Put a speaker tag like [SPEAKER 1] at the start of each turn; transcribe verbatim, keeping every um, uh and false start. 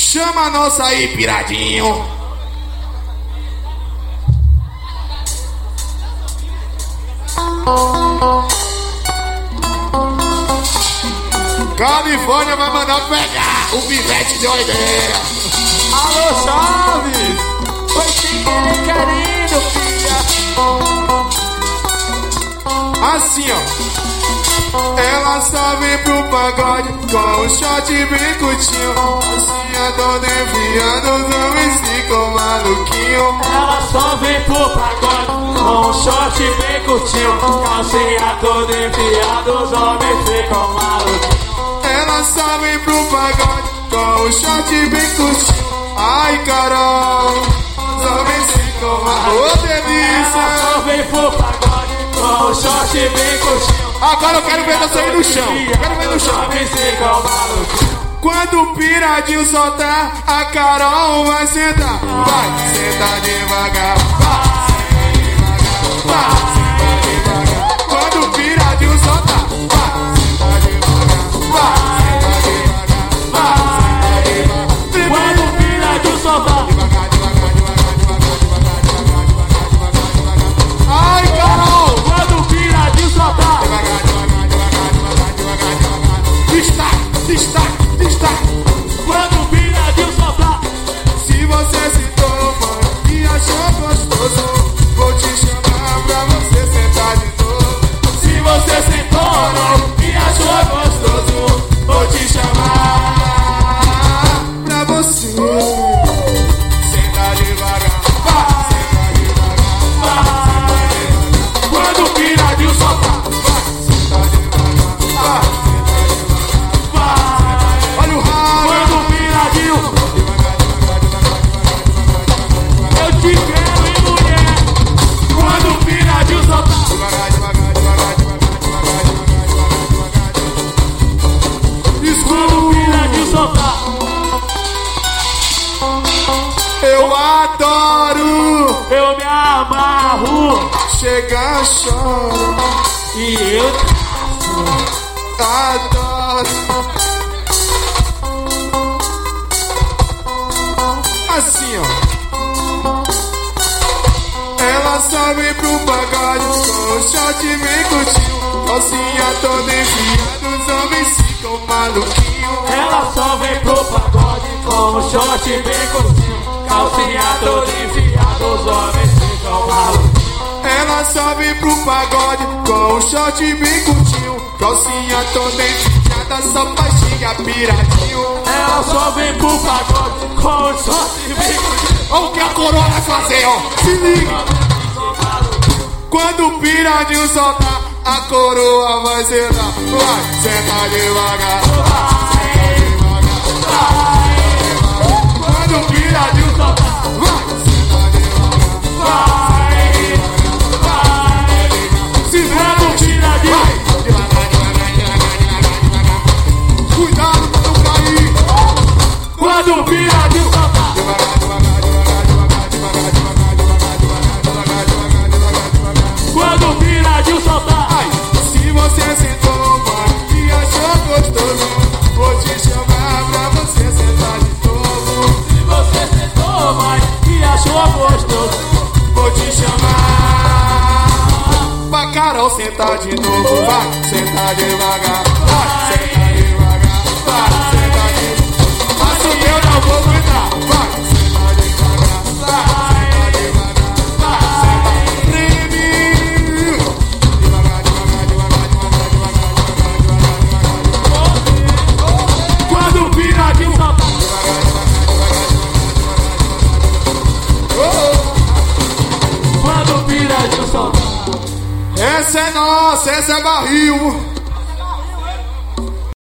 [SPEAKER 1] Chama a nossa aí, piradinho. Califórnia vai mandar pegar. O Pivete deu a ideia.
[SPEAKER 2] Alô, Chaves. Foi sem querer querendo, filha.
[SPEAKER 1] Assim, ó. Ela só vem pro pagode com o short bem curtinho. Assim a dona enviando os homens ficam maluquinho.
[SPEAKER 2] Ela só vem pro pagode com um short bem curtinho. Calcinha toda enfiada, os homens ficam maluquinhos.
[SPEAKER 1] Ela só vem pro pagode com o short bem curtinho. Ai, Carol, os homens ficam maluquinhos. Ô, delícia.
[SPEAKER 2] Ela só vem pro pagode com o short bem curtinho.
[SPEAKER 1] Agora eu quero ver você aí no chão. Eu quero ver no chão. Quando o piradinho soltar, a Carol vai sentar. Vai sentar devagar. Vai sentar devagar. Vai sentar devagar. Quando o piradinho soltar, vai sentar devagar. Vai sentar devagar. Vai sentar devagar.
[SPEAKER 2] Quando o piradinho soltar,
[SPEAKER 1] devagar, devagar, devagar, devagar, devagar, devagar, devagar, devagar. Ai, Carol!
[SPEAKER 2] Quando o piradinho soltar,
[SPEAKER 1] devagar, devagar, devagar, devagar, devagar, devagar. Destaque, destaque, destaque.
[SPEAKER 2] Quando o piradinho soltar,
[SPEAKER 1] se você se toma e achou gostoso, vou te chamar pra você sentar de novo. Se você se toma e achou gostoso, vou te chamar pra você sentar devagar. Vai, sentar devagar. Vai, sentar devagar. Quando o piradinho soltar, vai, sentar devagar. Vai, sentar devagar. Vai, olha o raio.
[SPEAKER 2] quando o piradinho, eu te quero, hein, mulher. Quando o piradinho soltar,
[SPEAKER 1] Devagar, devagar, devagar, devagar, devagar, devagar, devagar, devagar.
[SPEAKER 2] quando o piradinho soltar,
[SPEAKER 1] Eu adoro
[SPEAKER 2] eu me amarro
[SPEAKER 1] chegar choro.
[SPEAKER 2] e eu
[SPEAKER 1] Adoro. Assim, ó. Ela só vem pro pagode com o short bem curtinho. Calcinha toda enfiada, os homens ficam maluquinhos.
[SPEAKER 2] Ela só vem pro pagode com um short bem curtinho. Calcinha toda enfiada, os homens ficam malucos.
[SPEAKER 1] Ela só vem pro pagode com o short bem curtinho. Calcinha toda enfiada, só pastinha piradinho.
[SPEAKER 2] Ela só vem pro pagode com um short bem curtinho.
[SPEAKER 1] Olha o que a coroa vai fazer, ó. Se liga. Quando o piradinho soltar, a coroa vai sentar. Vai, senta devagar. Quando o piradinho soltar, vai, senta devagar. Se
[SPEAKER 2] Quando o piradinho,
[SPEAKER 1] vai, devagar, devagar, devagar, devagar, devagar. Cuidado pra não cair.
[SPEAKER 2] quando o piradinho soltar,
[SPEAKER 1] Devagar, devagar, devagar, devagar, devagar, devagar, devagar, devagar, devagar, devagar, devagar.
[SPEAKER 2] quando o piradinho soltar,
[SPEAKER 1] Ai, se você sentou, mano, e achou gostoso, vou te chamar pra você sentar de novo.
[SPEAKER 2] se você sentou mais e achou gostoso,
[SPEAKER 1] Vou te chamar pra Carol sentar de novo. Vai, sentar devagar. Vai, sentar devagar. Vai, sentar devagar. Faça o meu, não vou aguentar. Vai, sentar devagar. Vai, sentar devagar. Vai, sentar. Treme. Devagar, devagar, devagar, devagar, devagar, devagar, devagar.
[SPEAKER 2] quando o piradinho soltar,
[SPEAKER 1] Oh.
[SPEAKER 2] quando o piradinho soltar,
[SPEAKER 1] Essa é nossa, essa é barril.